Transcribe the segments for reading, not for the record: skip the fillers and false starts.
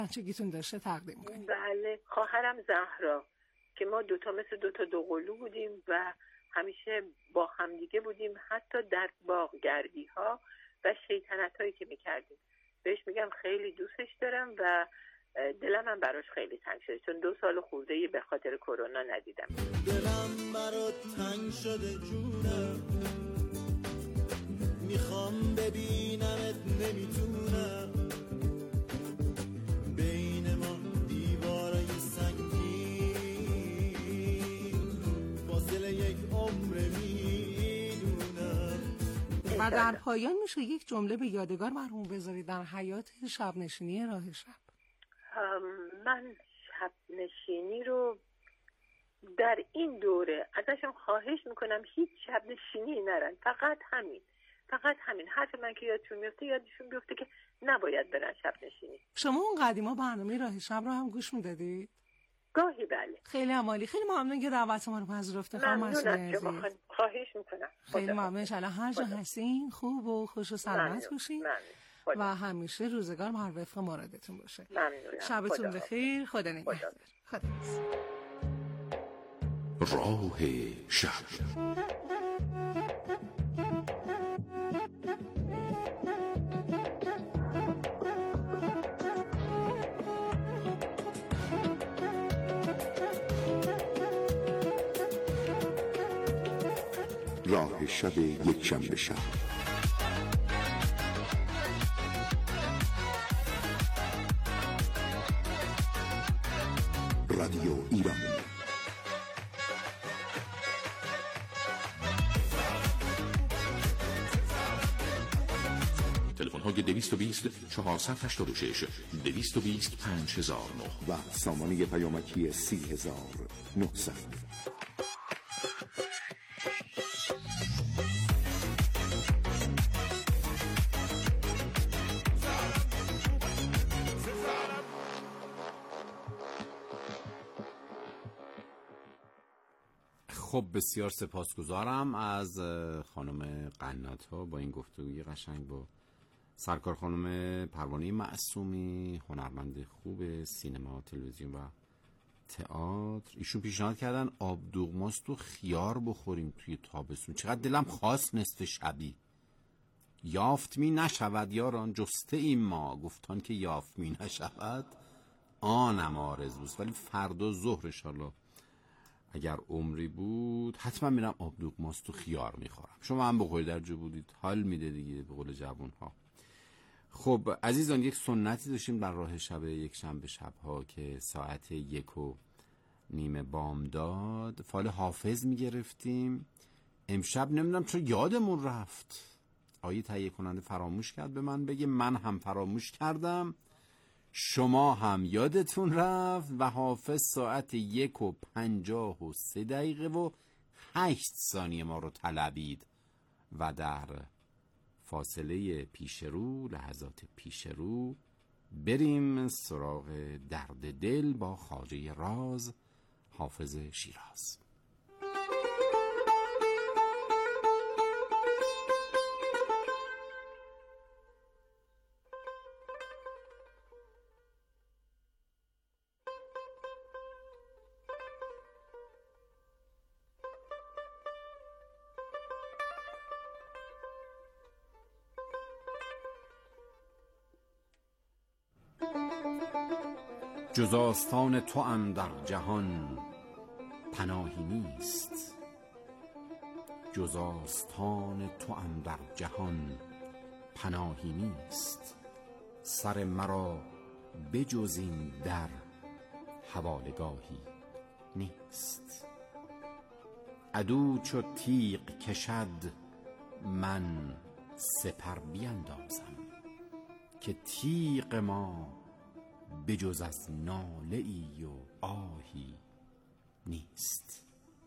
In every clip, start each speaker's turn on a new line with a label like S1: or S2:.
S1: بچگیتون داشته تقدیم کنید.
S2: بله، خواهرم زهرا که ما دوتا مثل دوتا دوقلو بودیم و همیشه با همدیگه بودیم، حتی در باغگردی ها و شیطنت هایی که میکردیم. بهش میگم خیلی دوستش دارم و دلم هم براش خیلی تنگ شده، چون 2 سال خورده به خاطر کرونا ندیدم.
S3: دلم برات تنگ شده جونم، میخوام ببینمت نمیتونم، بین ما دیوارای سنگین فاصله یک عمر میدونم.
S1: و در پایان میشه یک جمله به یادگار برامون بذارید در حیات شب نشینی راه شب.
S2: من شب نشینی رو در این دوره ازشون خواهش میکنم هیچ شب نشینی نرن، فقط همین حرف من که یادشون میفته یادشون بیفته که نباید برن شب نشینی.
S1: شما اون قدیما برنامه راه شب رو هم گوش میدادید؟
S2: گاهی بله.
S1: خیلی عالی، خیلی ممنون که دعوت ما رو پذیرفتید.
S2: خواهش میکنم.
S1: خیلی ممنون. ان شاءالله هر جا هستین خوب و خوش و سلامت باشین و همیشه روزگار بر وفق مرادتون باشه. شبتون بخیر. خدا نگهدار. خدا
S4: راه شب. راه شب یک شنبه شب. رادیو ایران. تلفن های 220 486 220 5009 و سامانه پیامکی 30900.
S5: خب بسیار سپاسگزارم از خانم قنات‌ها با این گفتگوی قشنگ با سرکار خانم پروانه معصومی، هنرمند خوب سینما، تلویزیون و تئاتر. ایشون پیشنهاد کردن آبدوغ ماست و خیار بخوریم توی تابستون. چقدر دلم خواست نصف شبی. یافت می نشود یاران جسته ایم ما، گفتان که یافت می نشود آنم آرزوست. ولی فردا ظهر انشالله اگر عمری بود حتما میرم آبدوغ ماست و خیار میخورم. شما هم بخورید در جو بودید، حال میده دیگه به قول جوون ها. خب عزیزان، یک سنتی داشتیم در راه شب یک شنبه شبها که ساعت 1:30 بامداد فال حافظ میگرفتیم. امشب نمیدونم چون یادمون رفت، آیه تهیه کننده فراموش کرد به من بگه، من هم فراموش کردم، شما هم یادتون رفت و حافظ ساعت 1:53 ما رو طلبید و در فاصله پیش رو، لحظات پیش رو، بریم سراغ درد دل با خواجه راز حافظ شیراز. جز آستان توام در جهان پناهی نیست، جز آستان توام در جهان پناهی نیست، سر مرا بجز این در حوالگاهی نیست. عدو چو تیغ کشد من سپر بیندازم، که تیغ ما بجز از ناله ای و آهی نیست.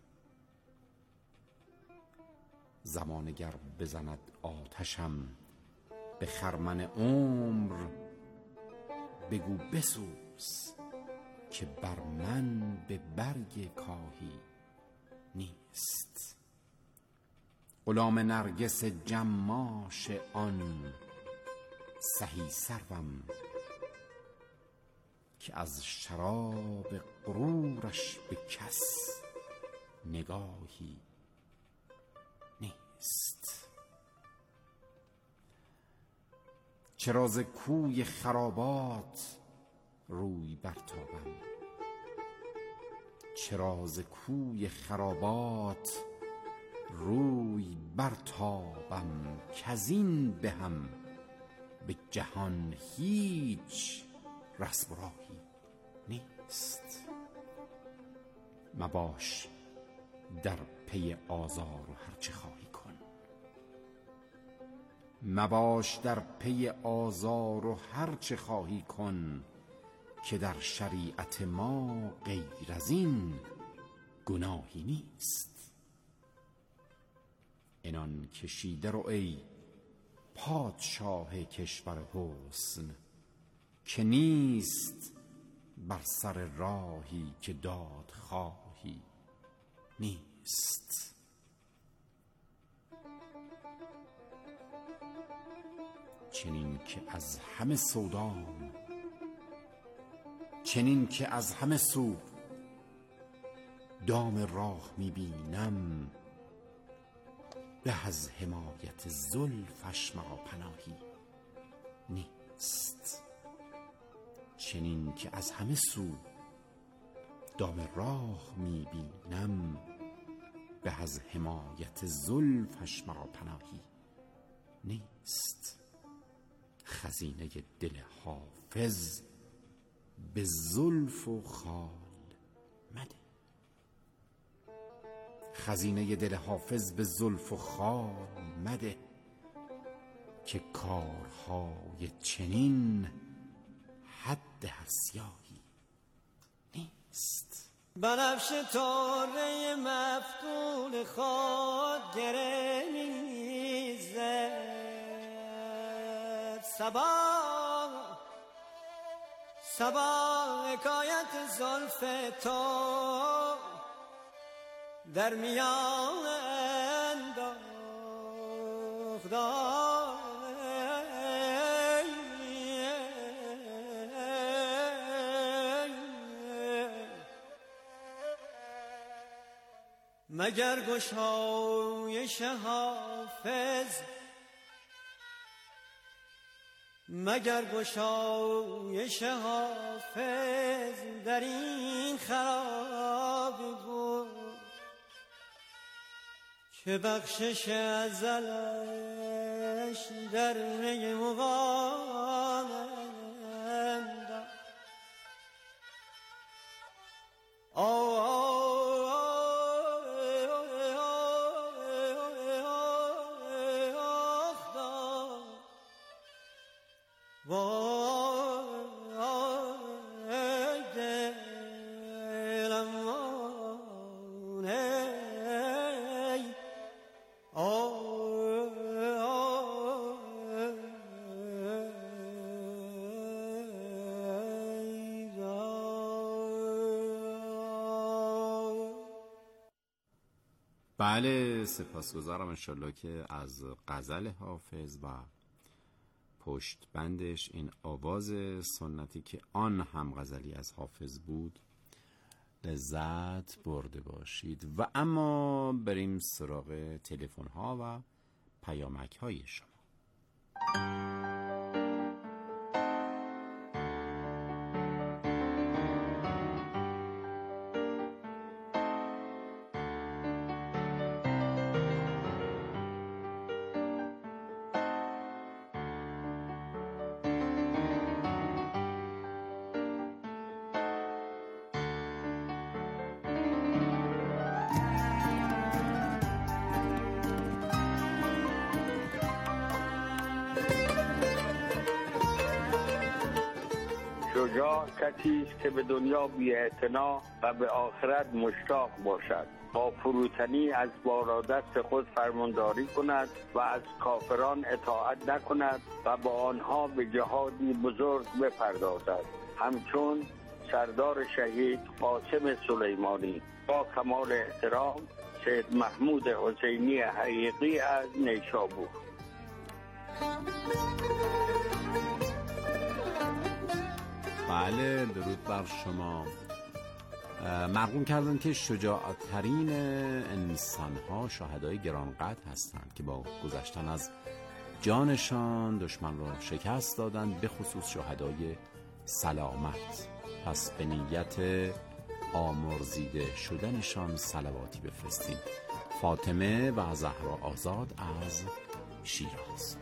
S5: زمان گر بزند آتشم به خرمن عمر، بگو بسوز که بر من به برگ کاهی نیست. غلام نرگس جماش آن سهی سروم، که از شراب غرورش به کس نگاهی نیست. چرا ز کوی خرابات روی برتابم، چرا ز کوی خرابات روی برتابم، کزین به هم به جهان هیچ رسم و راهی نیست. مباش در پی آزار و هرچه خواهی کن، مباش در پی آزار و هرچه خواهی کن، که در شریعت ما غیر از این گناهی نیست. اینان کشیده رو ای پادشاه کشور حسن، که نیست بر سر راهی که داد خواهی نیست. چنین که از همه سودام، چنین که از همه سو دام راه میبینم، به از حمایت زلفش مرا پناهی نیست. چنین که از همه سو دام راه میبینم، به از حمایت زلفش مرا پناهی نیست. خزینه دل حافظ به زلف و خال مده، خزینه دل حافظ به زلف و خال مده، که کارهای چنین حد هسیاهی نیست.
S3: بنفش تاره مفتون خود گره میزد، صبا حکایت زلف تو در میان انداخت. مگر گشایش حافظ، مگر گشایش حافظ در این خراب بود، که بخشش ازلش در می مغانند.
S5: بله، سپاسگزارم. انشالله که از غزل حافظ و پشت بندش این آواز سنتی که آن هم غزلی از حافظ بود لذت برده باشید. و اما بریم سراغ تلفن ها و پیامک های شما.
S6: شجاع کسی است که به دنیا بی‌اعتنا و به آخرت مشتاق باشد، با فروتنی از بالادست خود فرمانداری کند و از کافران اطاعت نکند و با آنها به جهادی بزرگ بپردازد، همچون سردار شهید قاسم سلیمانی. با کمال احترام، سید محمود حسینی حقیقی از نیشابور.
S5: بله درود بر شما. مرقوم کردن که شجاعترین انسان‌ها شهدای گرانقدر هستند که با گذشتن از جانشان دشمن را شکست دادند، به خصوص شهدای سلامت. پس به نیت آمرزیده شدنشان صلواتی بفرستیم. فاطمه و زهرا آزاد از شیراز.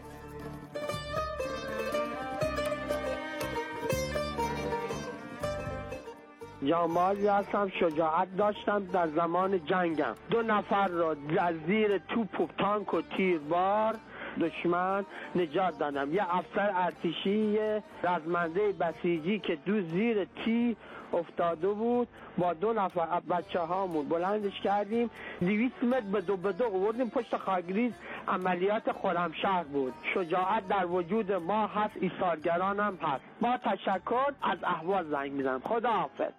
S7: جامعاتی هستم، شجاعت داشتم در زمان جنگم. 2 نفر را از زیر توپ و تانک و تیربار دشمن نجات دادم. یه افسر ارتشی رزمنده بسیجی که زیر تی افتاده بود، با 2 نفر بچه هامون بلندش کردیم، 200 متر به دو آوردیم پشت خاکریز. عملیات خرمشهر بود. شجاعت در وجود ما هست، ایثارگران هم هست. با تشکر از اهواز زنگ میزنم. خداحافظ.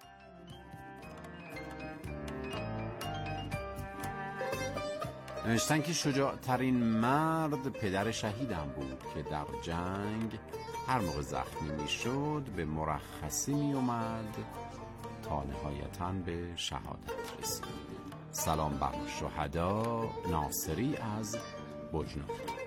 S5: نوشتن که شجاعترین مرد پدر شهیدم بود که در جنگ هر موقع زخمی می شد به مرخصی می اومد تا نهایتاً به شهادت رسید. سلام بر شهدا. ناصری از بجنورد.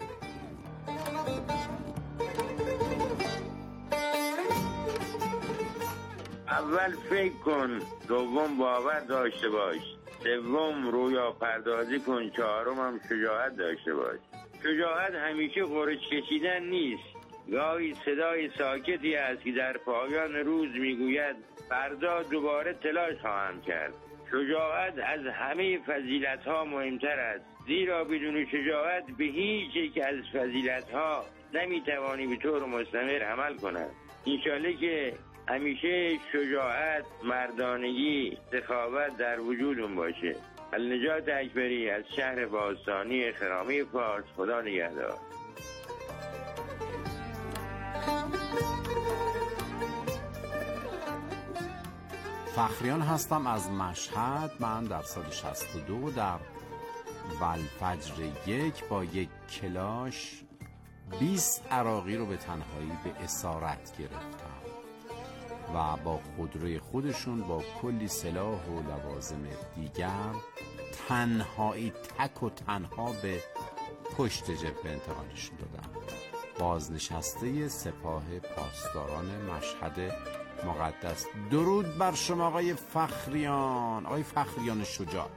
S6: اول فکر کن، دوم باور داشته باش، سوم رویا پردازی کن، چهارم هم شجاعت داشته باش. شجاعت همیشه قرش کشیدن نیست. گاهی صدای ساکتی است که در پایان روز میگوید فردا دوباره تلاش خواهم کرد. شجاعت از همه فضیلت‌ها مهمتر است، زیرا بدون شجاعت به هیچ یک از فضیلت‌ها نمیتوانی به طور مستمر عمل کند. انشالله که همیشه شجاعت، مردانگی، سخاوت در وجودم باشه. النجات اکبری از شهر باستانی خرامی فارس. خدا نگهدار.
S5: فخریان هستم از مشهد. من در سال 62 در والفجر 1 با یک کلاش 20 عراقی رو به تنهایی به اسارت گرفتم و با خودروی خودشون با کلی سلاح و لوازم دیگر تنهایی تک و تنها به پشت جبهه انتقالشون دادم. بازنشسته سپاه پاسداران مشهد مقدس. درود بر شما آقای فخریان، آقای فخریان شجاع.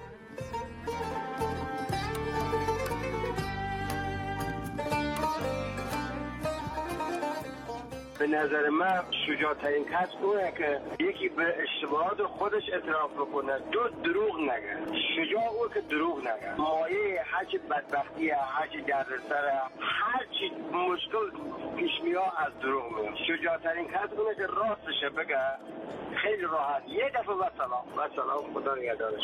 S7: به نظر من شجاعترین کس اونه که یکی به اشتباهات خودش اعتراف بکنه، دروغ نگه. شجاع او که دروغ نگه. مایه هرچی بدبختی، هرچی دردسر، هرچی مشکل پیش میاد از دروغ میاد. شجاعترین کس اونه که راستشه بگه، خیلی راحت. یه دفعه و سلام. خدا نگهدارش.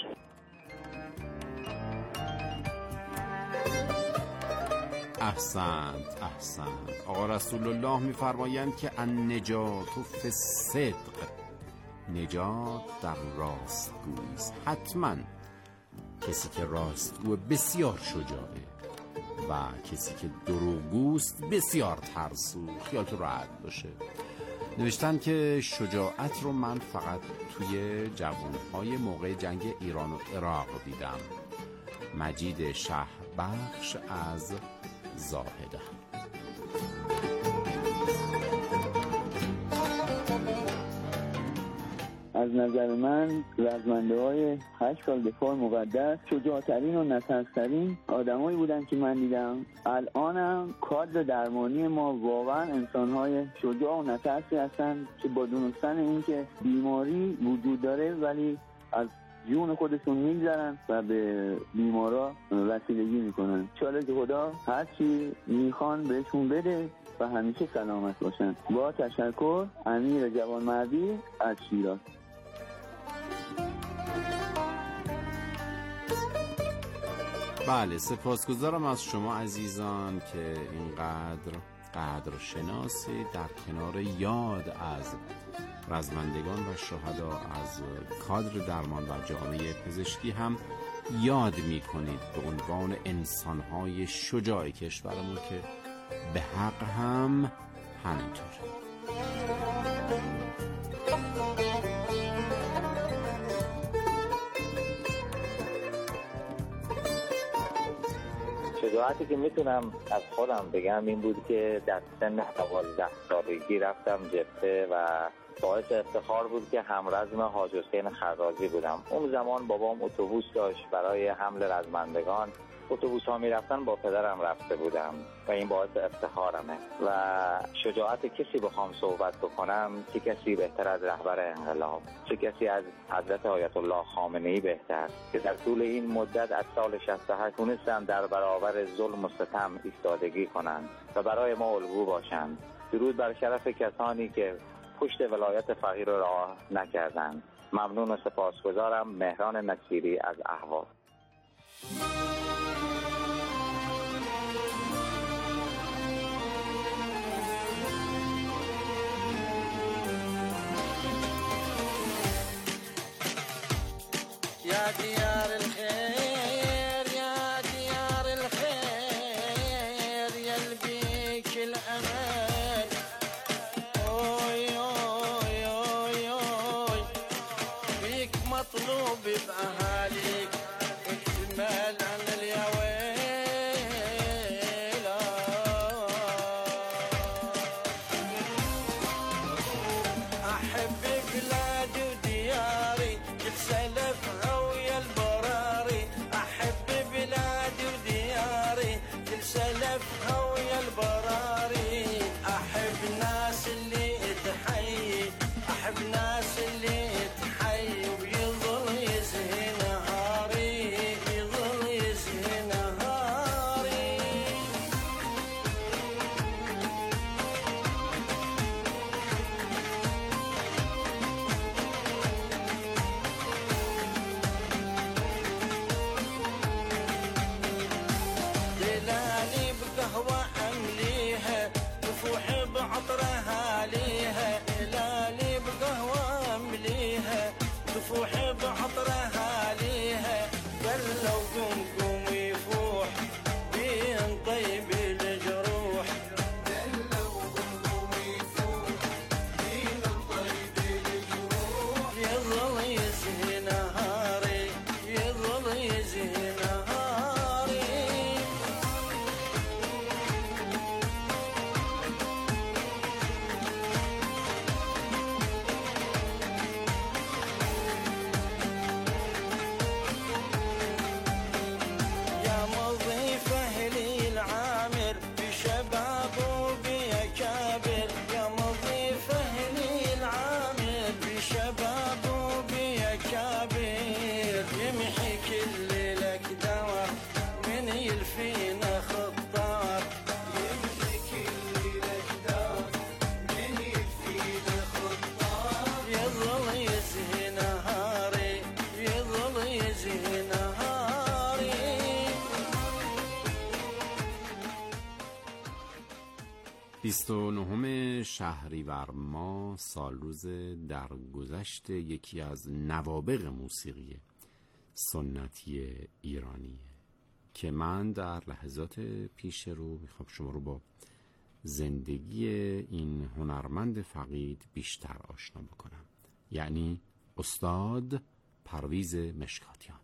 S5: احسنت. آقا رسول الله می‌فرمایند که النجات فی الصدق، نجات در راستگویی. حتما کسی که راستگو بسیار شجاعه و کسی که دروغگوست بسیار ترسو. خیالتون راحت باشه. نوشتن که شجاعت رو من فقط توی جوانهای موقع جنگ ایران و عراق دیدم. مجید شهربخش از زاهده.
S8: از نظر من رزمنده‌های 8 سال دفاع مقدس شجاعترین و نترس‌ترین آدمایی بودن که من دیدم. الانم کادر درمانی ما واقعا انسان‌های شجاع و نترسی هستن که با دونستن اینکه بیماری وجود داره ولی از جون خودشون میگذارن و به بیمارا وسیلگی میکنن. انشالله که خدا هر چی میخوان بهشون بده و همیشه سلامت باشن. با تشکر. امیر جوانمردی از شیراز.
S5: بله، سپاسگزارم از شما عزیزان که اینقدر قدر شناسی در کنار یاد از رزمندگان و شهدا از کادر درمان و جامعه پزشکی هم یاد می کنید به عنوان انسان‌های شجاع کشورمون که به حق هم همینطوره.
S9: شجاعتی که میتونم از خودم بگم این بود که در سن 12 سالگی رفتم جبهه و باعث افتخار بود که همرزم حاج حسین خرازی بودم. اون زمان بابام اتوبوس داشت برای حمل رزمندگان. اتوبوس ها می رفتن با پدرم رفته بودم و این باعث افتخارمه. و شجاعت کسی بخوام صحبت بکنم، چه کسی بهتر از رهبر انقلاب، چه کسی از حضرت آیت الله خامنه‌ای بهتر که در طول این مدت از سال 68 تونستن در برابر ظلم و ستم ایستادگی کنند و برای ما الگو باشند. درود بر شرف کسانی که پشت ولایت فقیر را رها نکردند. ممنون و سپاسگزارم. مهران نصیری از اهواز.
S3: يا ديار الخير يا ديار الخير يا البيك الأمان اوي اوي اوي اوي بيك مطلوب بأهاليك اكتمال عن اليويل أحب بلادي ودياري كل سلفها سلفها ويا البراري. أحب ناس اللي تحيي، أحب ناس اللي تحيي ويظل يزهي نهاري، يظل يزهي نهاري. قهوة أمليها تفوح بعطرها ليها، إلالي بقهوة أمليها تفوح بعطرها ليها. قلو قمقم يفوح بين طيب الجروح، قلو قمقم يفوح بين طيب الجروح. يظل يزهي نهاري، يظل يزهي نهاري.
S5: 29 شهریور ماه سالروز درگذشت یکی از نوابغ موسیقی سنتی ایرانیه که من در لحظات پیش رو میخوام شما رو با زندگی این هنرمند فقید بیشتر آشنا بکنم، یعنی استاد پرویز مشکاتیان.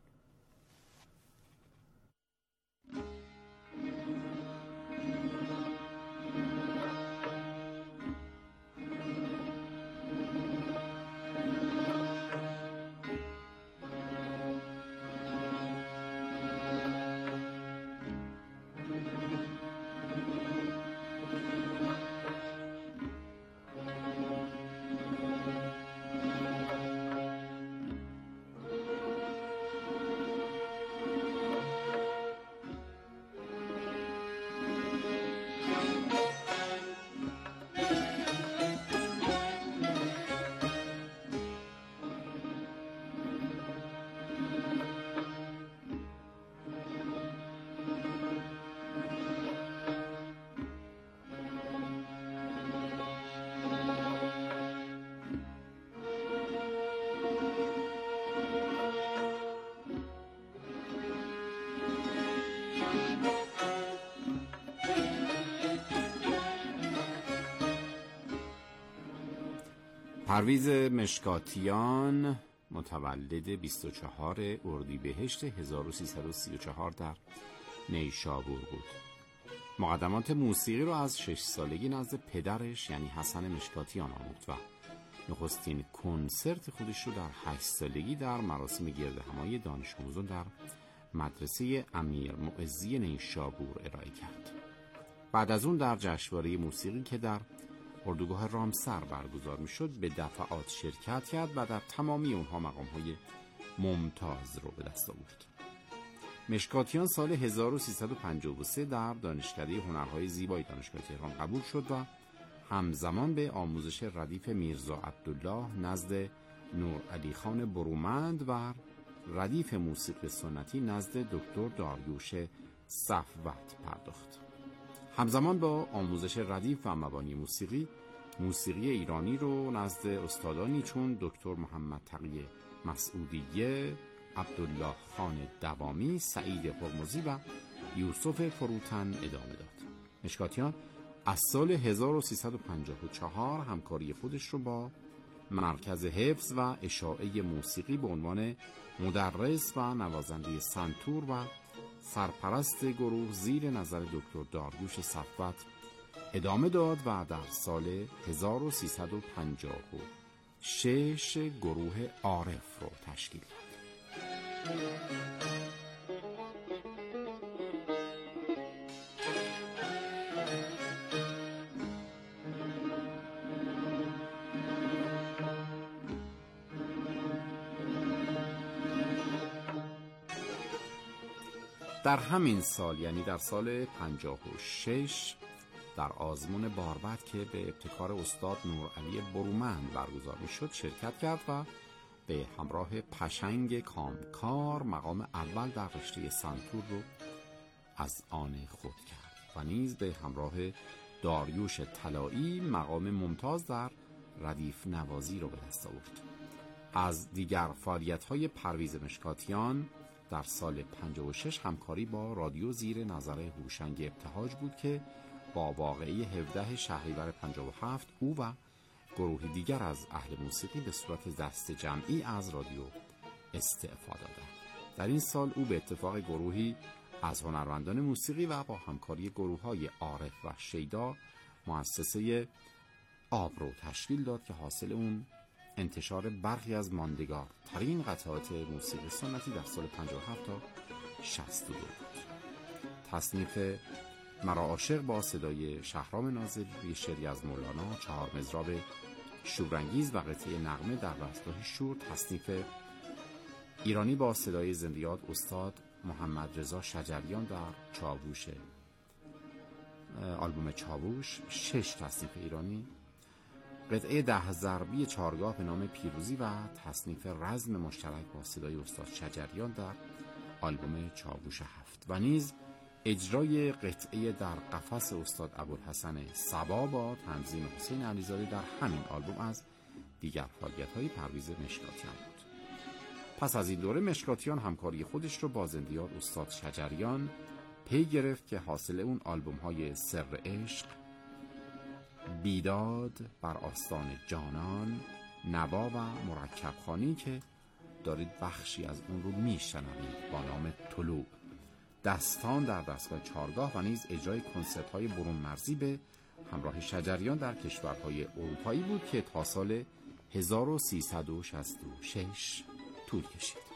S5: پرویز مشکاتیان متولد 24 اردیبهشت 1334 در نیشابور بود. مقدمات موسیقی رو از 6 سالگی نزد پدرش یعنی حسن مشکاتیان آموخت و نخستین کنسرت خودش رو در 8 سالگی در مراسم گردهمایی دانش آموزان در مدرسه امیر معزی نیشابور ارائه کرد. بعد از اون در جشنواره موسیقی که در اردوگاه رامسر برگزار میشد به دفعات شرکت کرد و در تمامی اونها مقام‌های ممتاز رو به دست آورد. مشکاتیان سال 1353 در دانشکده هنرهای زیبای دانشگاه تهران قبول شد و همزمان به آموزش ردیف میرزا عبدالله نزد نورعلی خان برومند و ردیف موسیقی سنتی نزد دکتر داریوش صفوت پرداخت. همزمان با آموزش ردیف و مبانی موسیقی ایرانی رو نزد استادانی چون دکتر محمد تقی مسعودیه، عبدالله خان دوامی، سعید هرمزی و یوسف فروتن ادامه داد. مشکاتیان از سال 1354 همکاری خودش رو با مرکز حفظ و اشاعه موسیقی به عنوان مدرس و نوازنده سنتور و سرپرست گروه زیر نظر دکتر داریوش صفوت ادامه داد و در سال 1356 گروه عارف رو تشکیل داد. در همین سال یعنی در سال 56 در آزمون باربد که به ابتکار استاد نورعلی برومند برگزار میشد شرکت کرد و به همراه پشنگ کامکار مقام اول در رشته سنتور رو از آن خود کرد و نیز به همراه داریوش طلایی مقام ممتاز در ردیف نوازی رو به دست آورد. از دیگر فعالیت‌های پرویز مشکاتیان در سال 56 همکاری با رادیو زیر نظر هوشنگ ابتهاج بود که با واقعه 17 شهریور 57 او و گروهی دیگر از اهل موسیقی به صورت دست جمعی از رادیو استعفا دادند. در این سال او به اتفاق گروهی از هنرمندان موسیقی و با همکاری گروه‌های عارف و شیدا مؤسسه آب رو تشکیل داد که حاصل اون انتشار برخی از ماندگارترین قطعات موسیقی سنتی در سال 57 تا 62 بود. تصنیف مرا عاشق با صدای شهرام ناظری، شعری از مولانا، 4 مضراب شورانگیز و قطعه نغمه در وصل‌های شور، تصنیف ایرانی با صدای زندیات استاد محمد رضا شجریان در چاووش آلبوم چاووش، 6 تصنیف ایرانی، قطعه 10 ضربی چارگاه به نام پیروزی و تصنیف رزم مشترک با صدای استاد شجریان در آلبوم چاووش 7 و نیز اجرای قطعه در قفس استاد ابوالحسن صبا با تنظیم حسین علیزاده در همین آلبوم از دیگر فعالیت‌های پرویز مشکاتیان بود. پس از این دوره مشکاتیان همکاری خودش رو با زندیات استاد شجریان پی گرفت که حاصل اون آلبوم‌های سر عشق، بیداد، بر آستان جانان، نوا و مرکبخوانی که دارید بخشی از اون رو میشنوید با نام طلوع، دستان در دستگاه چارگاه و نیز اجرای کنسرت‌های برون مرزی به همراه شجریان در کشورهای اروپایی بود که تا سال 1366 طول کشید.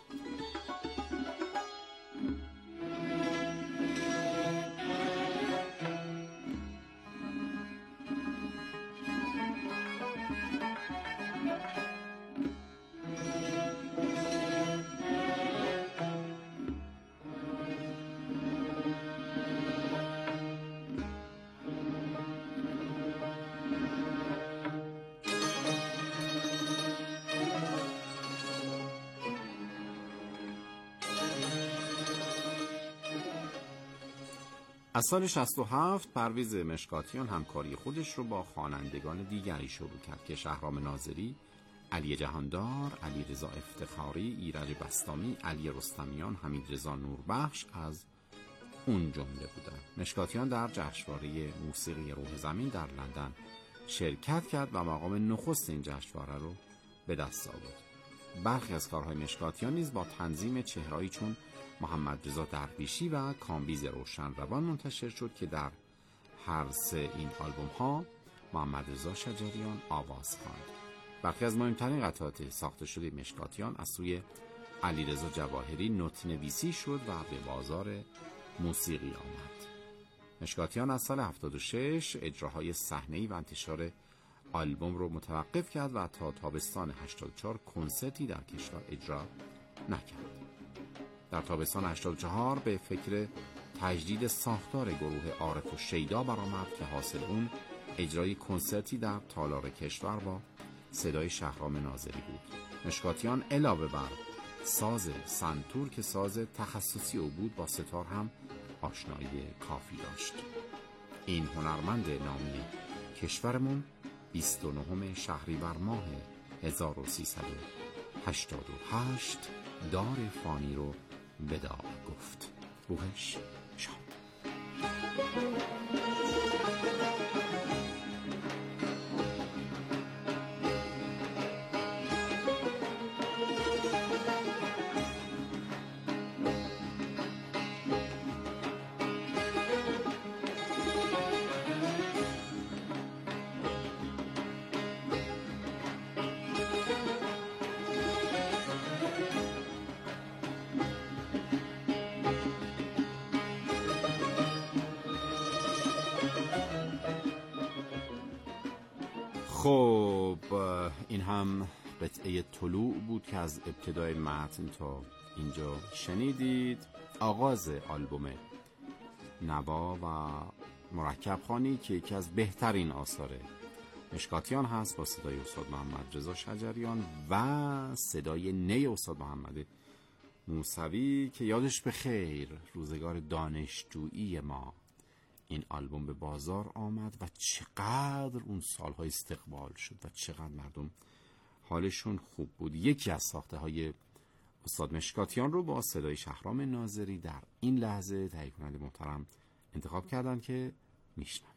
S5: از سال 67 پرویز مشکاتیان همکاری خودش رو با خوانندگان دیگری شروع کرد که شهرام ناظری، علی جهاندار، علی رضا افتخاری، ایرج بستامی، علی رستمیان، حمید رضا نوربخش از اون جمله بودند. مشکاتیان در جشنواره موسیقی روح زمین در لندن شرکت کرد و مقام نخست این جشنواره رو به دست آورد. برخی از کارهای مشکاتیان نیز با تنظیم چهرهایی چون محمد رضا درویشی و کامبیز روشن روان منتشر شد که در هر سه این آلبوم ها محمد رضا شجریان آواز خواند. برخی از مهمترین قطعات ساخته شده مشکاتیان از سوی علیرضا جواهری نوت نویسی شد و به بازار موسیقی آمد. مشکاتیان از سال 76 اجراهای صحنه‌ای و انتشار آلبوم رو متوقف کرد و تا تابستان 84 کنسرتی در کشور اجرا نکرد. در تابستان 84 به فکر تجدید ساختار گروه عارف و شیدا برآمد که حاصل اون اجرای کنسرتی در تالار کشور با صدای شهرام ناظری بود. مشکاتیان علاوه بر ساز سنتور که ساز تخصصی او بود با ستار هم آشنایی کافی داشت. این هنرمند نامی کشورمون 29 شهریور ماه 1388 دار فانی رو وداع گفت. روحش شاد. خب این هم قطعه طلوع بود که از ابتدای متن تا اینجا شنیدید. آغاز آلبوم نوا و مرکب خوانی که یکی از بهترین آثار مشکاتیان هست با صدای استاد محمد رضا شجریان و صدای نی استاد محمد موسوی که یادش به خیر روزگار دانشجویی ما این آلبوم به بازار آمد و چقدر اون سالها استقبال شد و چقدر مردم حالشون خوب بود. یکی از ساخته های استاد مشکاتیان رو با صدای شهرام ناظری در این لحظه تهیه کننده محترم انتخاب کردن که میشنویم.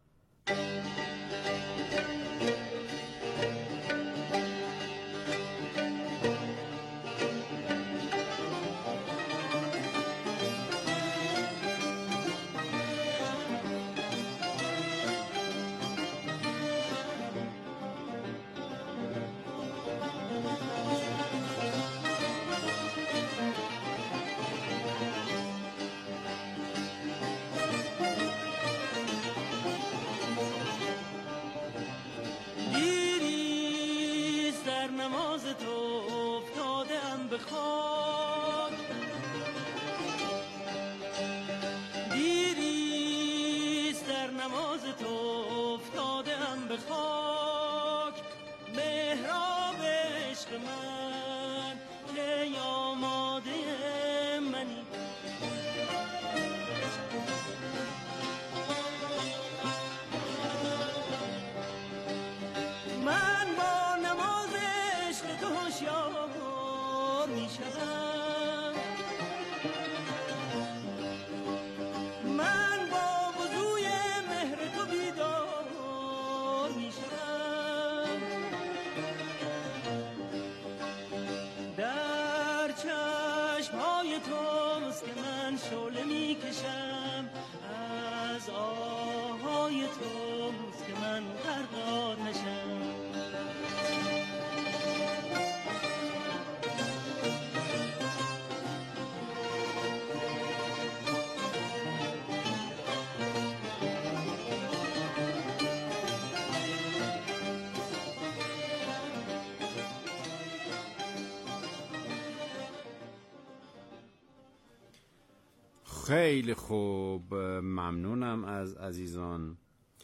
S5: خیلی خوب، ممنونم از عزیزان.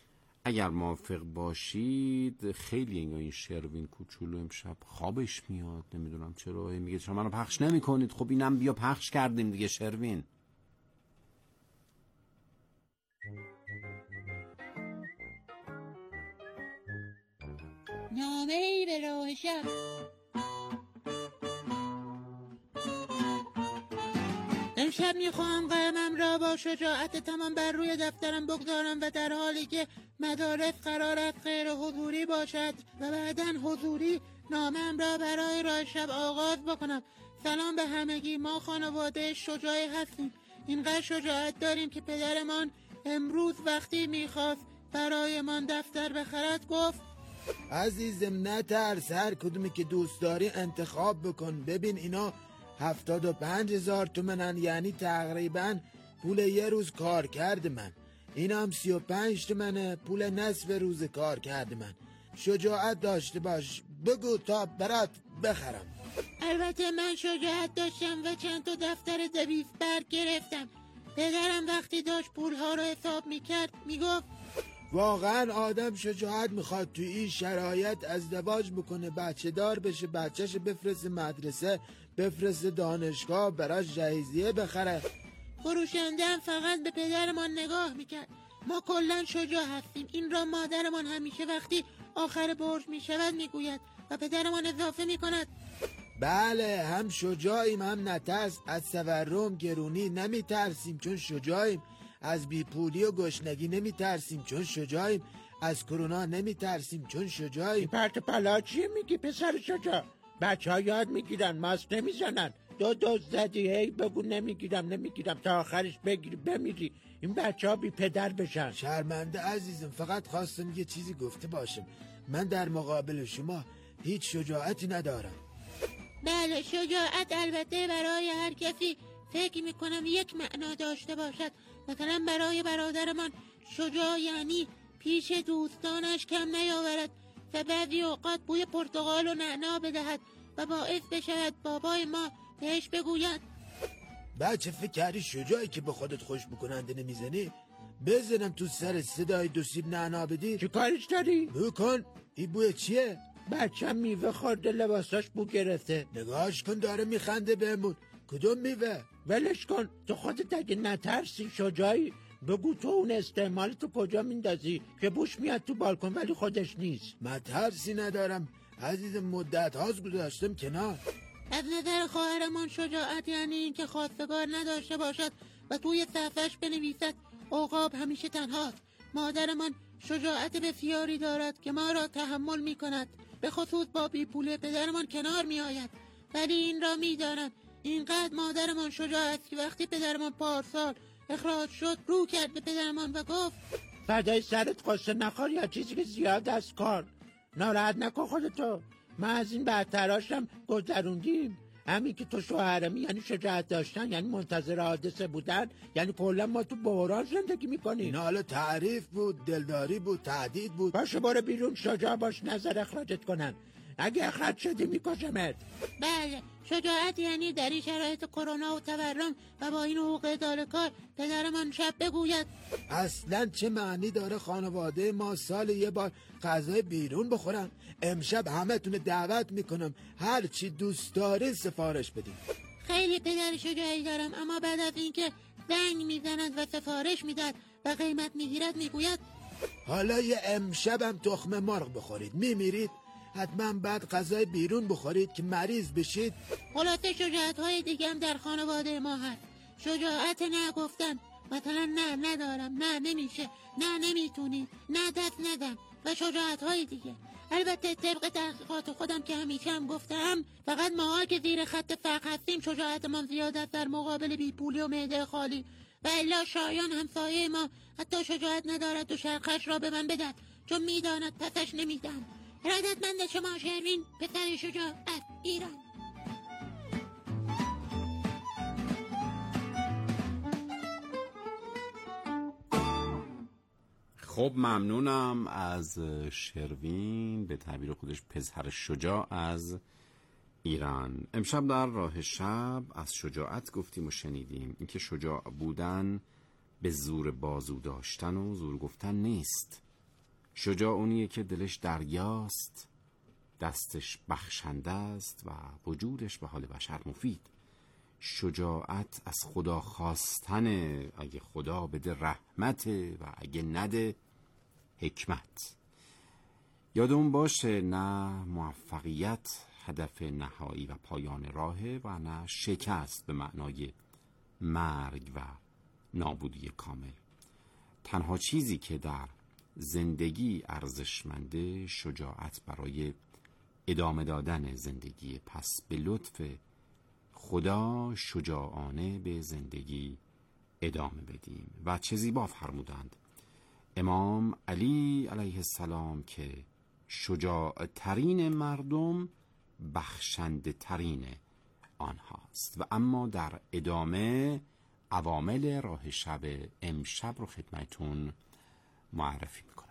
S5: اگر موافق باشید خیلی این شروین کوچولو امشب خوابش میاد، نمیدونم چرا میگه شما منو پخش نمی کنید. خب اینم بیا پخش کردیم دیگه. شروین
S10: نامه‌ای به راه شب. امشب میخواهم قلمم را با شجاعت تمام بر روی دفترم بگذارم و در حالی که مدارس قرارت غیر حضوری باشد و بعداً حضوری نامه‌ام را برای راه شب آغاز بکنم. سلام به همگی. ما خانواده شجاعی هستیم. اینقدر شجاعت داریم که پدرمان امروز وقتی میخواست برایمان دفتر بخرد گفت
S11: عزیزم نترس، هر کدومی که دوست داری انتخاب بکن. ببین اینا 75,000 تومنن، یعنی تقریبا پول یه روز کار کرد من. اینا هم 35 تومنه، پول نصف روز کار کرد من. شجاعت داشته باش، بگو تا برات بخرم.
S10: البته من شجاعت داشتم و چند تا دفتر 200 برگ گرفتم. پدرم وقتی داشت پولها رو حساب میکرد میگفت
S11: واقعا آدم شجاعت میخواد توی این شرایط ازدواج بکنه، بچه دار بشه، بچهش بفرسته مدرسه، بفرسته دانشگاه، براش جهیزیه بخره.
S10: فروشنده هم فقط به پدرمان نگاه میکرد. ما کلن شجاع هستیم. این را مادرمان همیشه وقتی آخر برج میشود میگوید و پدرمان اضافه میکند
S11: بله، هم شجاعیم هم نترس. از تورم گرونی نمیترسیم چون شجاعیم. از بیپولی و گشنگی نمیترسیم چون شجاعیم. از کرونا نمیترسیم چون شجاعیم.
S12: پرت پلا چیه میگی پسر شجاع؟ بچه ها یاد میگیرن، ماست نمیزنن. دو زدی هی بگو نمیگیرم تا آخرش بگیری بمیری. این بچه ها بی پدر بشن.
S11: شرمنده عزیزم، فقط خواستم یه چیزی گفته باشم. من در مقابل شما هیچ شجاعتی ندارم.
S10: بله، شجاعت البته برای هر کسی فکر میکنم یک معنا داشته باشد. مثلا برای برادرمان شجاع یعنی پیش دوستانش کم نیاورد و بعضی اوقات بوی پرتقال و نعنا بدهد و باعث بشود بابای ما بهش بگوید
S11: بچه فکر کردی شجاعی که به خودت خوش بکننده نمیزنی؟ بزنم تو سر صدای 2 سیب نعنا بدی؟
S12: چه کارش داری؟
S11: بکن. این بوی چیه؟
S12: بچه میوه خورده، لباساش بو گرفته.
S11: نگاهش کن داره میخنده بهمون. کدوم میوه؟
S12: ولش کن. تو خودت اگه نترسی شجاعی بگو تو اون استعمال تو کجا میندازی که بوش میاد تو بالکن ولی خودش نیست.
S11: من ترسی ندارم عزیزم، مدت هاست گذاشتم کنار.
S10: از نظر خواهرمان شجاعت یعنی این که خواستگار نداشته باشد و توی صفحش بنویسد عقاب همیشه تنهاست. مادرمان شجاعت بسیاری دارد که ما را تحمل می کند، به خصوص با بیپوله پدرمان کنار می آید. ولی این را می دانم اینقدر مادرمان شجاعت که وقتی پدرمان پارسال اخراج شد رو کرد به پدرمان و گفت
S12: فدای سرت قصه نخور یا چیزی که زیاد از کار. ناراحت نکن خودتو، من از این بدتراشم گذروندیم. همین که تو شوهرمی یعنی شجاعت داشتن، یعنی منتظر حادثه بودن، یعنی کلا ما تو بحران زندگی میکنیم.
S11: این حالا تعریف بود، دلداری بود، تهدید بود.
S12: باشه برو بیرون، شجاع باش، نظر اخراجت کنن. اگه اخراج شدی میکشمت.
S10: بله، شجاعت یعنی در این شرایط کرونا و تورم و با این حقوق اداره کار پدرمان شب بگوید
S11: اصلا چه معنی داره خانواده ما سال یه بار غذای بیرون بخورن؟ امشب همه تونه دعوت میکنم هر چی دوست داری سفارش بدیم.
S10: خیلی پدر شجاعی دارم، اما بعد از اینکه زنگ میزند و سفارش میداد و قیمت میگیرد میگوید
S11: حالا یه امشبم تخم مرغ بخورید میمیرید، حتما بعد غذای بیرون بخورید که مریض بشید.
S10: خلاصه شجاعت های دیگه هم در خانواده ما هست. شجاعت نه گفتن، مثلا نه ندارم، نه نمیشه، نه نمیتونی، نه دست ندم و شجاعت های دیگه. البته طبق تحقیقات خودم که همیشه هم گفتم فقط ماها که زیر خط فقر هستیم شجاعتمان زیاد است در مقابل بیپولی و معده خالی، و الا شایان همسایه ما حتی شجاعت ندارد و شرقش را به من بدهد چون میداند پسش نمیدم. ارادتمند شما شروین، پسر شجاع از ایران.
S5: خب ممنونم از شروین، به تعبیر خودش پسر شجاع از ایران. امشب در راه شب از شجاعت گفتیم و شنیدیم. اینکه شجاع بودن به زور بازو داشتن و زور گفتن نیست. شجاع اونیه که دلش دریاست، دستش بخشنده است و وجودش به حال بشر مفید. شجاعت از خدا خواستنه، اگه خدا بده رحمت و اگه نده حکمت. یادمون باشه نه موفقیت هدف نهایی و پایان راهه و نه شکست به معنای مرگ و نابودی کامل. تنها چیزی که در زندگی ارزشمنده شجاعت برای ادامه دادن زندگی. پس به لطف خدا شجاعانه به زندگی ادامه بدیم. و چه زیبا فرمودند امام علی علیه السلام که شجاع ترین مردم بخشنده ترین آنهاست. و اما در ادامه عوامل راه شب امشب رو خدمتون معرفی میکنم.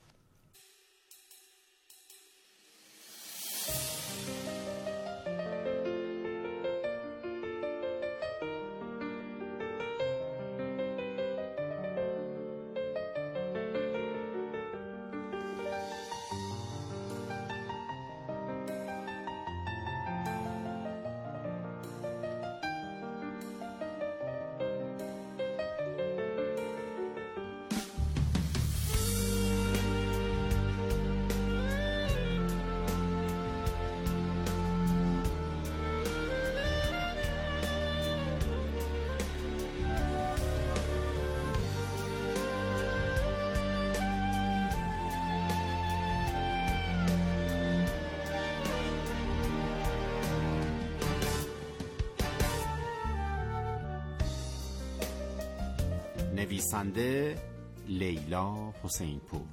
S5: نویسنده لیلا حسین پور،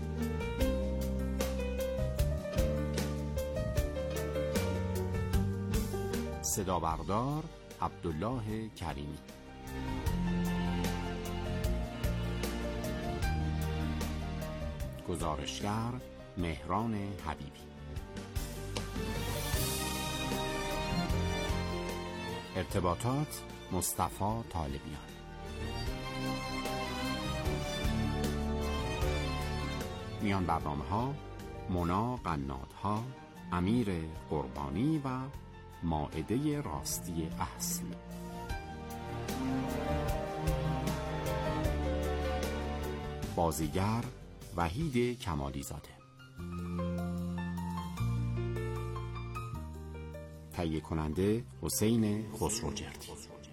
S5: صدا بردار عبدالله کریمی، گزارشگر مهران حبیبی، ارتباطات مصطفی طالبیان، میان برنامه ها مونا قنادها، امیر قربانی و مائده راستی اصل. بازیگر وحید کمالی زاده. تهیه کننده حسین خسروجردی.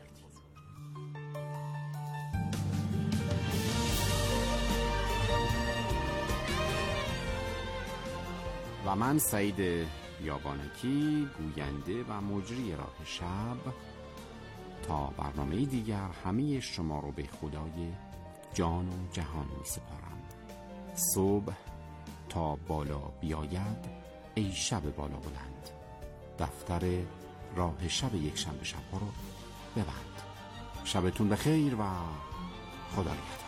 S5: و من سعید یابانکی گوینده و مجری راه شب. تا برنامه دیگر همه شما رو به خدای جان و جهان می سپارم. صبح تا بالا بیاید ای شب بالا بلند، دفتر راه شب یک شنبه شب رو ببند. شبتون بخیر و خدا نگهدار.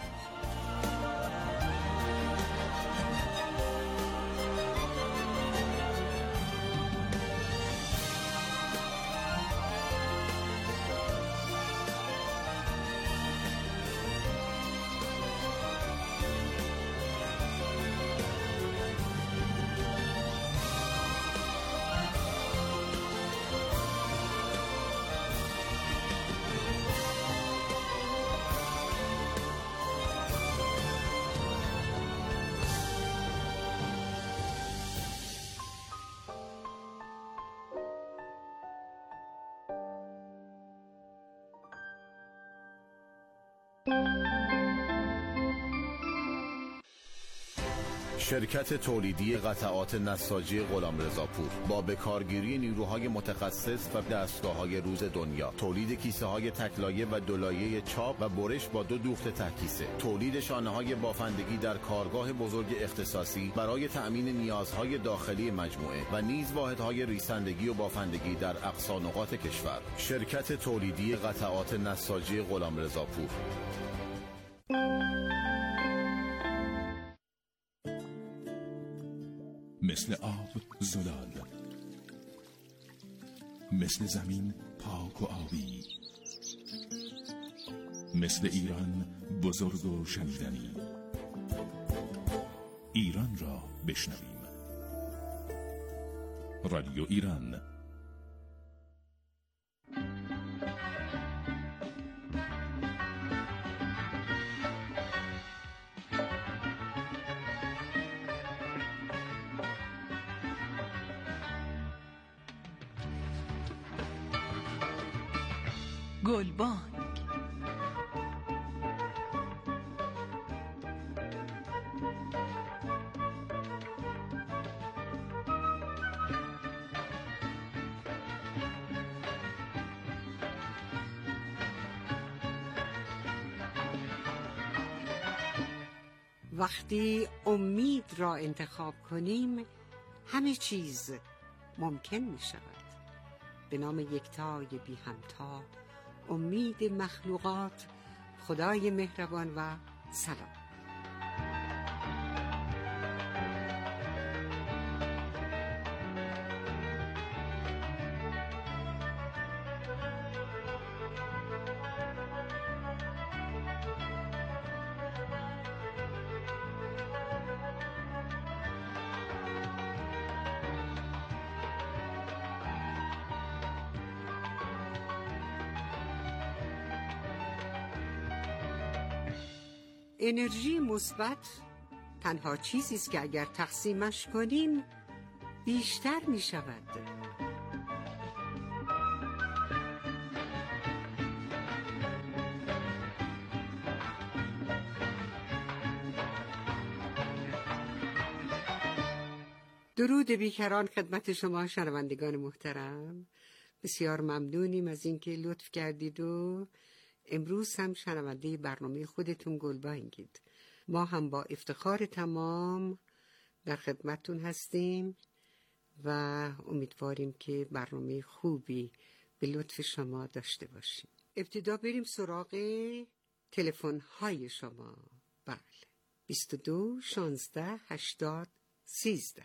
S13: شرکت تولیدی قطعات نساجی غلامرضاپور با بکارگیری نیروهای متخصص و دستگاه‌های روز دنیا، تولید کیسه‌های تک‌لایه و دولایه چاپ و برش با 2 دوخت تکیسه، تولید شانه‌های بافندگی در کارگاه بزرگ اختصاصی برای تأمین نیازهای داخلی مجموعه و نیز واحدهای ریسندگی و بافندگی در اقصا نقاط کشور. شرکت تولیدی قطعات نساجی غلامرضاپور.
S4: مثل آب زلال، مثل زمین پاک و آبی، مثل ایران بزرگ و شنیدنی. ایران را بشنویم. رادیو ایران.
S1: گلبانگ.
S14: وقتی امید را انتخاب کنیم همه چیز ممکن می شود. به نام یکتای بی همتا، امید مخلوقات، خدای مهربان و سلام. انرژی مثبت تنها چیزی است که اگر تقسیمش کنیم بیشتر می شود. درود بیکران خدمت شما شنوندگان محترم. بسیار ممنونیم از اینکه لطف کردید و امروز هم شنونده برنامه خودتون گلبانگید. ما هم با افتخار تمام در خدمتتون هستیم و امیدواریم که برنامه خوبی به لطف شما داشته باشیم. ابتدا بریم سراغ تلفن های شما. بله 22 16 80 13.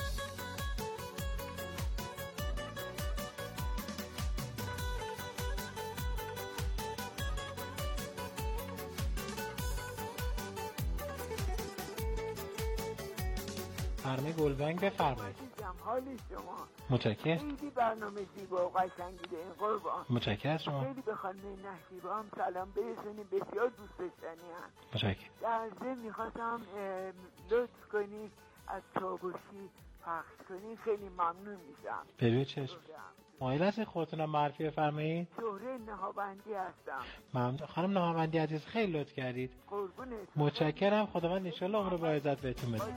S15: برنامه گلبنگ بفرمایید.
S11: حالی شما
S15: متشکرم.
S11: خیلی برنامه زیبا و قشنگیده این قربان.
S15: متشکرم شما.
S11: خیلی به خانم نشیبا هم سلام برسونیم، بسیار دوست داشتنی هم.
S15: متشکرم.
S11: در ضمن میخواستم لطف کنید از چاوشی پخش کنید، خیلی ممنون میشم.
S15: بروی چشم. مایل هستید خودتونم معرفی بفرمایید؟
S11: زهره نهاوندی هستم.
S15: ممنون خانم نهاوندی عزیز، خیلی لطف کردید.
S11: قربونت.
S15: متشکرم. خداوند ان شاء الله عمر با عزت بهتون بده.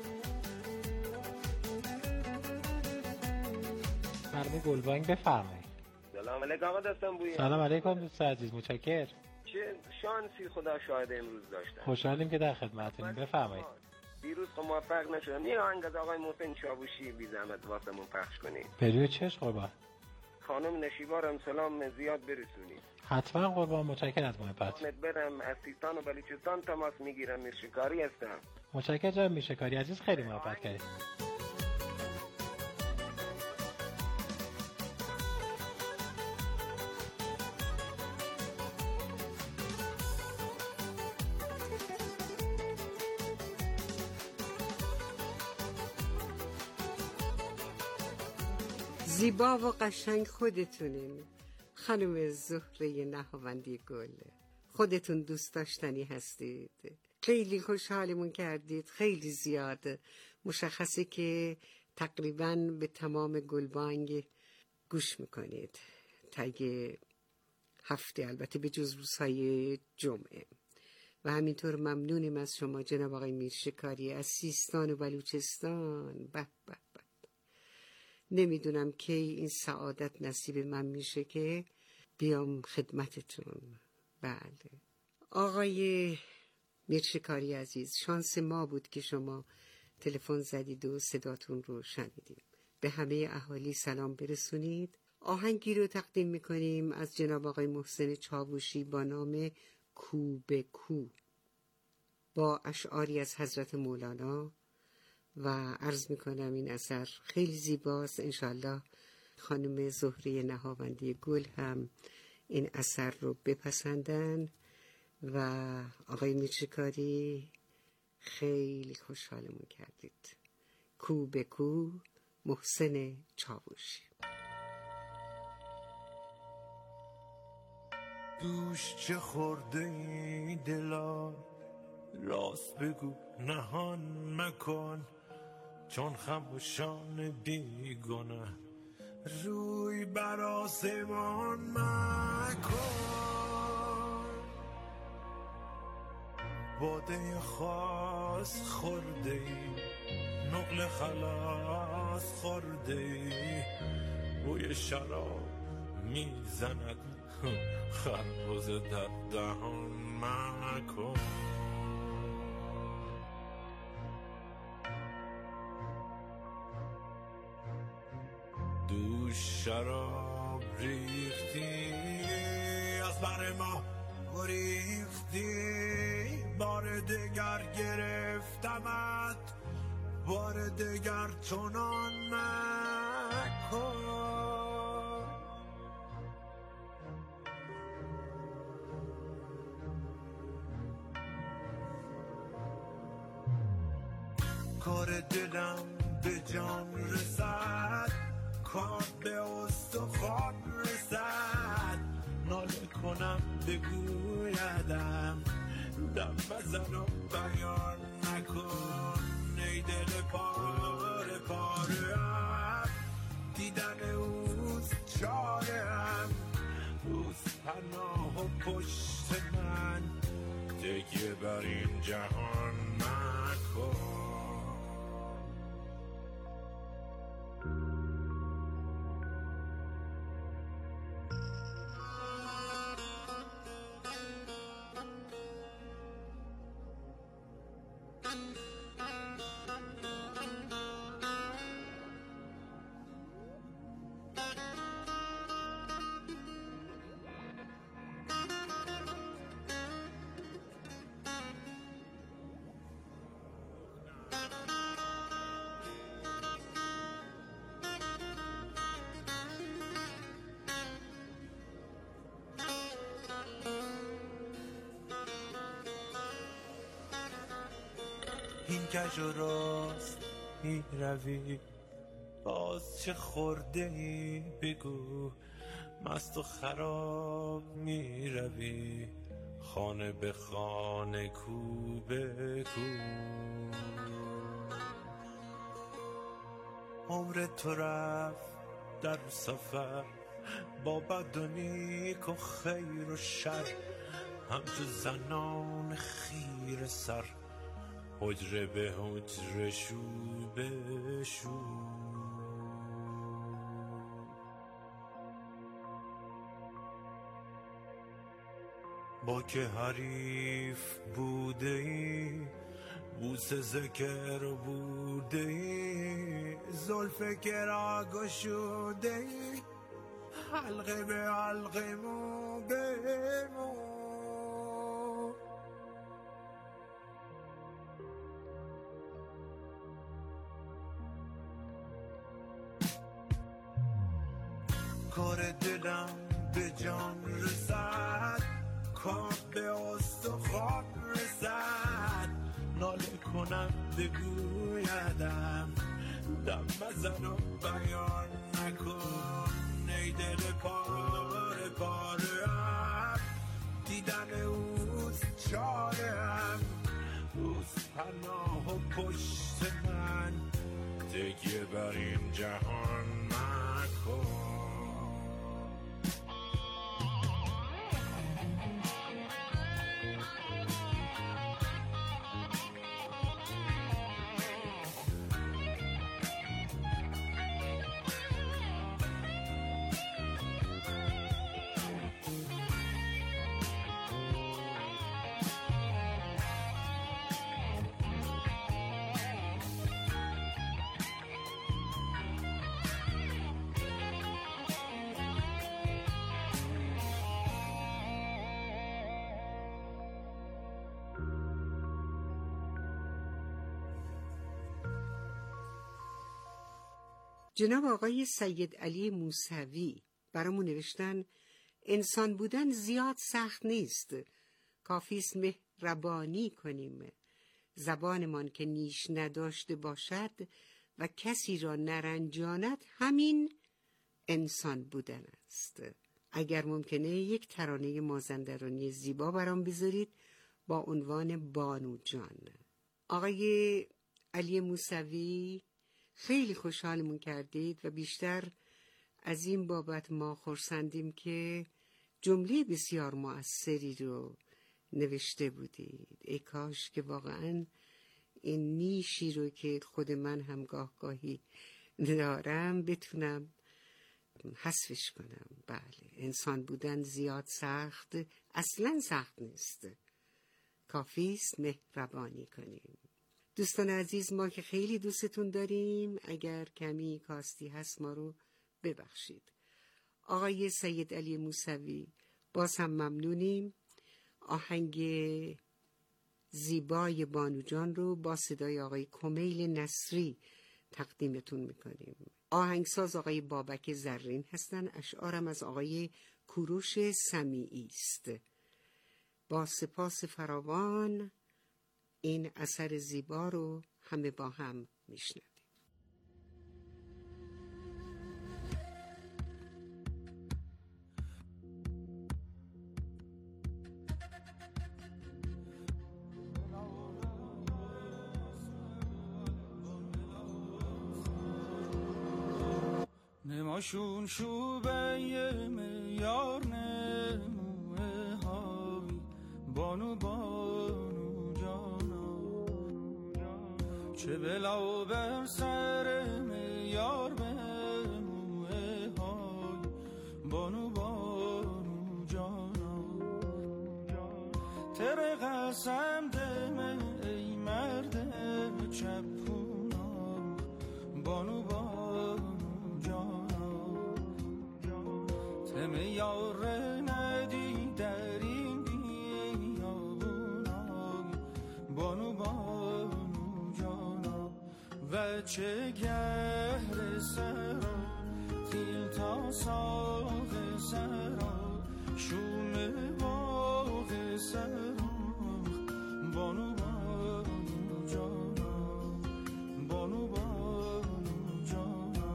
S15: برنامه گلبانگ بفرمایید.
S16: سلام علیکم آقا دستم بویی.
S15: سلام علیکم دوست عزیز، متشکرم.
S16: چه شانسی خدا شاهد امروز داشتم.
S15: خوشحالیم که در خدمتتونیم. بفرمایید.
S16: دیروز موفق نشدم. یه آهنگ از آقای محسن چاوشی بی زحمت واسمون پخش کنید.
S15: بروی چشم قربان.
S16: خانم نشیبا هم سلام زیاد برسونید.
S15: حتما قربان. متشکرم از محبت.
S16: برم از سیستان و بلوچستان تماس میگیرم. میرشکاری هستم.
S15: متشکرم جناب میرشکاری عزیز، خیلی محبت کردید.
S14: زیبا و قشنگ خودتونین خانم زهره نهاوندی گل. خودتون دوست داشتنی هستید. خیلی خوشحالمون کردید. خیلی زیاد مشخصه که تقریباً به تمام گلبانگ گوش میکنید طی هفته، البته به جز روزهای جمعه. و همینطور ممنونیم از شما جناب آقای میرشکاری از سیستان و بلوچستان. به به به. نمیدونم کی این سعادت نصیب من میشه که بیام خدمتتون. بله آقای میرشکاری عزیز، شانس ما بود که شما تلفن زدید و صداتون رو شنیدیم. به همه اهالی سلام برسونید. آهنگی رو تقدیم میکنیم از جناب آقای محسن چاوشی با نام کو به کو، با اشعاری از حضرت مولانا و عرض میکنم این اثر خیلی زیباست. انشالله خانم زهره نهاوندی گل هم این اثر رو بپسندن و آقای میرشکاری خیلی خوشحالمون کردید. کو به کو، محسن چاوشی.
S17: دوش چه خورده ای دلا، راست بگو نهان مکن، چون خموشان بیگنه روی بر آسمان مکن. باده خاص خورده ای، نقل خلاص خورده ای، بوی شراب میزند خربزه در دهان مکن. دوش شراب ریختی، از بر ما گریختی، بار دگر گرفتمت، بار دگر چنان مکن. کار دلم به جان رسد، کار به استخوان رسد، ناله کنم بگویدم، دم بزن و بیان نکن. ای دل پاره پاره‌ام، دیدن اوست چاره‌ام، اوست پناه و پشت من، تکیه بر این جهان مکن. این کج و راست می روی، باز چه خورده ای بگو، مست و خراب می روی، خانه به خانه کو به کو. عمر تو رفت در سفر، با بد و نیک و خیر و شر، همچو زنان خیره سر، حجره به حجره شو به شو. با که حریف بوده ای، بوس ذکر بوده ای، زلف کرا گشوده ای، حلقه به حلقه مو به مو. کار دلم به جان رسد، کار به استخوان رسد، ناله کنم بگویدم، دم بزن و بیان نکن. ای دل پاره پاره‌ام، دیدن اوست چاره‌ام، اوست پناه و پشت من، تکیه بر این جهان مکن.
S14: جناب آقای سید علی موسوی برامون نوشتن انسان بودن زیاد سخت نیست، کافیست مهربانی کنیم. زبانمان که نیش نداشته باشد و کسی را نرنجاند، همین انسان بودن است. اگر ممکنه یک ترانه مازندرانی زیبا برام بذارید با عنوان بانو جان. آقای علی موسوی خیلی خوشحالمون کردید و بیشتر از این بابت ما خرسندیم که جمله بسیار مؤثری رو نوشته بودید. ای کاش که واقعا این نیشی رو که خود من هم گاهی دارم بتونم حذفش کنم. بله، انسان بودن زیاد سخت اصلا سخت نیست، کافیست مهربانی کنیم. دوستان عزیز، ما که خیلی دوستتون داریم، اگر کمی کاستی هست ما رو ببخشید. آقای سید علی موسوی، باز هم ممنونیم. آهنگ زیبای بانو جان رو با صدای آقای کمیل نصری تقدیمتون میکنیم. آهنگساز آقای بابک زرین هستن. اشعارم از آقای کوروش سمیعی است. با سپاس فراوان این اثر زیبا رو همه با هم میشنویم.
S3: نماشون شوبه یار نموه های بانو بانو جانا، چه بلا بر سر یار بموه های بانو بانو جانا، تر قسم دمه ای مرد چپونا بانو بانو تم یار ندی در این بیابونا بانو بانو جانا، و چه گهر سرا تیل تا ساق سرا شوم باغ سرا بانو بانو جانا بانو بانو جانا.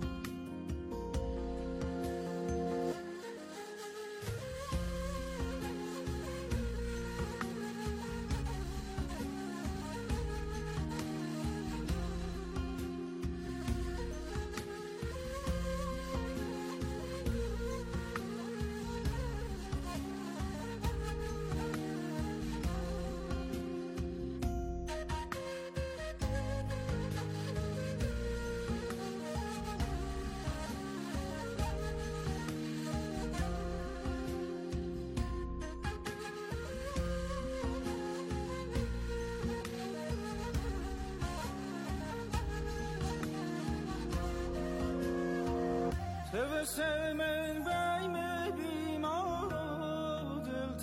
S3: توسه من بیم بیمارا دل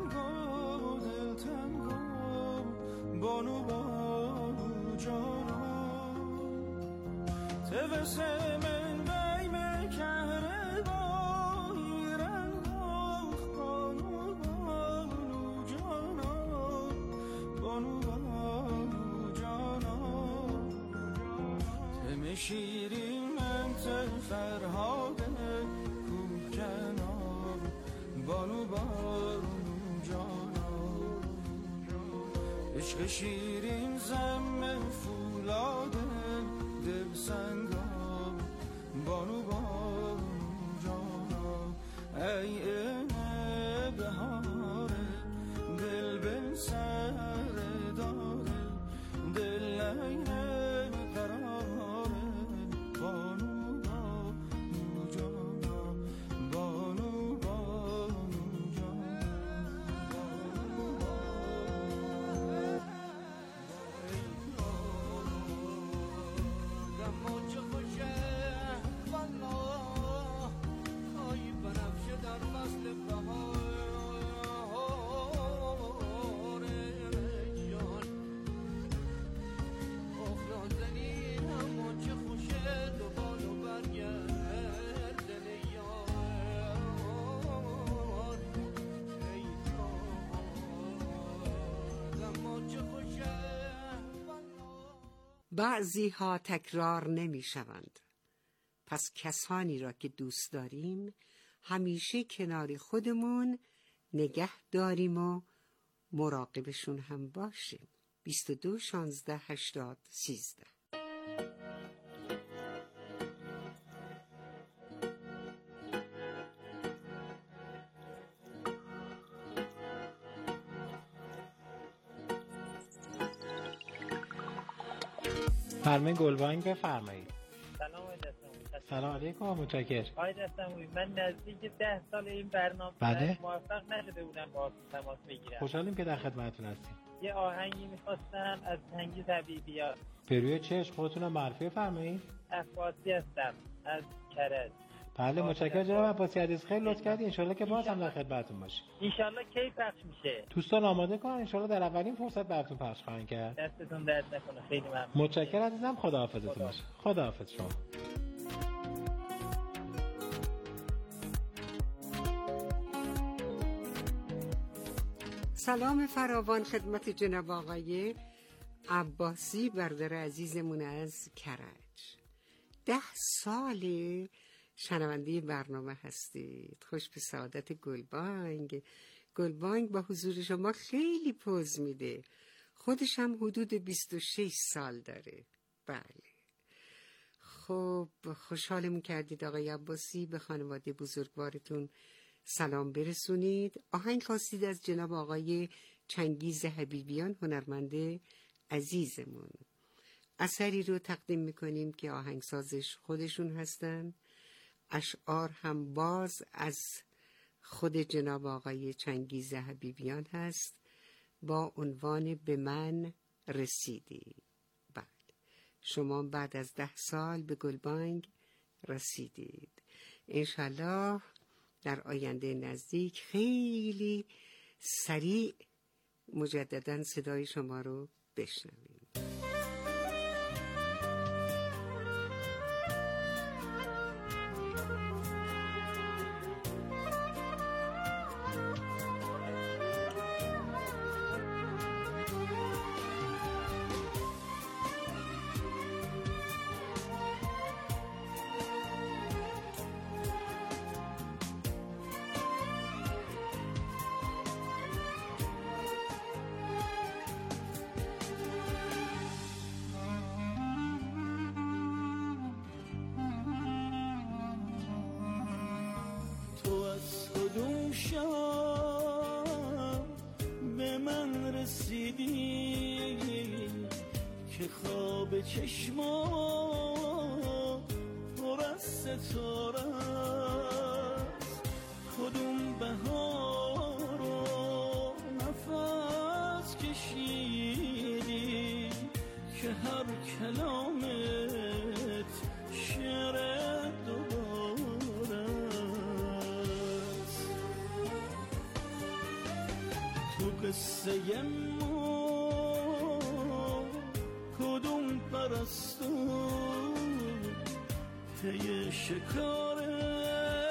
S3: تنگا بانو بانو جانا، توسه من بیم کهره بایی رنگاخ بانو بانو جانا بانو بانو جانا، تم شیرین من فرهاد کوه کنار بانو بانو جانا، عشق شیرین زم فولاد دل سنگار بانو بانو جانا، ای اینه بهاره دل بل سر داره دل اینه قراره بانو
S14: بعضی ها تکرار نمی شوند. پس کسانی را که دوست داریم همیشه کنار خودمون نگه داریم و مراقبشون هم باشیم. 22 16 80 13.
S15: فرمه گلبانگ بفرمایید.
S18: سلام آقای دستموی.
S15: سلام علیکم متشکرم.
S18: آقای دستموی، من نزدیک 10 سال این برنامه موفق نشده بودم با تماس بگیرم.
S15: خوشحالیم که در خدمتتون هستیم.
S18: یه آهنگی می‌خواستم از تنگیز حبیبیات.
S15: پروی چشم خودتون معرفی فرمایید.
S18: افاسی هستم. از کرج.
S15: بله متشکرم جناب عباسی عزیز، خیلی لطف کردید. ان شاءالله که باز هم در خدمتتون باشیم.
S18: ان شاءالله کی پخش میشه؟
S15: دوستان آماده کنن، ان شاءالله در اولین فرصت براتون پخش خواهیم کرد.
S18: دستتون درد نکنه. خیلی ممنون.
S15: متشکرم عزیزم، خداحافظتون باشه. خداحافظ شما.
S14: سلام فراوان خدمت جناب آقای عباسی برادر عزیزمون از کرج. 10 سال شنونده برنامه هستید. خوش به سعادت گلبانگ. گلبانگ با حضور شما خیلی پوز میده. خودش هم حدود 26 سال داره. بله. خب خوشحالمون کردید آقای عباسی. به خانواده بزرگوارتون سلام برسونید. آهنگ خواستید از جناب آقای چنگیز حبیبیان، هنرمند عزیزمون. اثری رو تقدیم میکنیم که آهنگسازش خودشون هستن. اشعار هم باز از خود جناب آقای چنگیز حبیبیان هست با عنوان به من رسیدی. بله، شما بعد از 10 سال به گلبانگ رسیدید. انشالله در آینده نزدیک خیلی سریع مجددا صدای شما رو بشنویم.
S3: به من رسیدی که خواب چشما پر از ستاره است. کدوم بهار رو نفس کشیدی که هر کلامت شعر دوباره است. تو قصه ما کدوم پرستو پی شکاره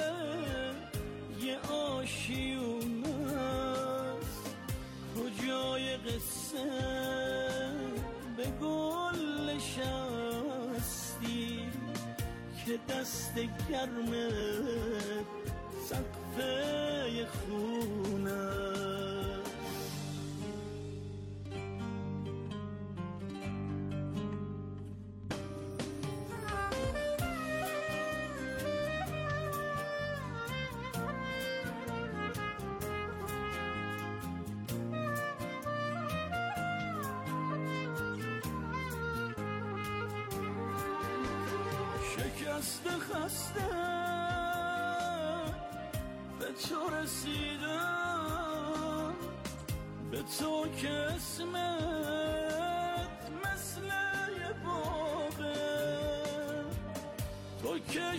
S3: یه آشیونه است. کجای قصه به گل نشستی که دست گرمت سقف خونه. شکست خسته به تو رسیدم، به تو که اسمت مثل یه باغه، تو که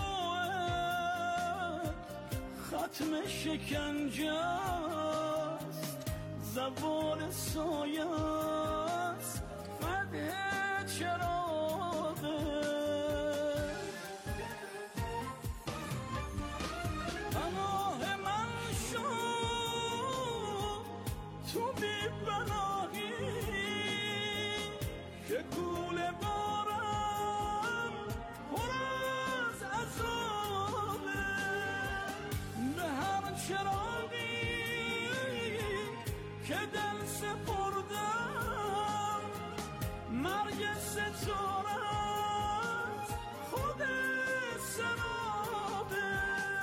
S3: شروعت ختم شکنجه است، زوال سایه است، فتح چراغه. تو بی پناهی که گول بارم پر از عذابه، به هر چراغی که دل سپردم مرگ ستاره خود سرابه.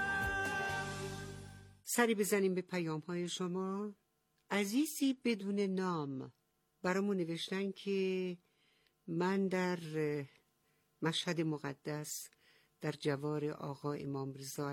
S14: سری بزنیم به پیام‌های شما. عزیزی بدون نام برامون نوشتن که من در مشهد مقدس در جوار آقا امام رضا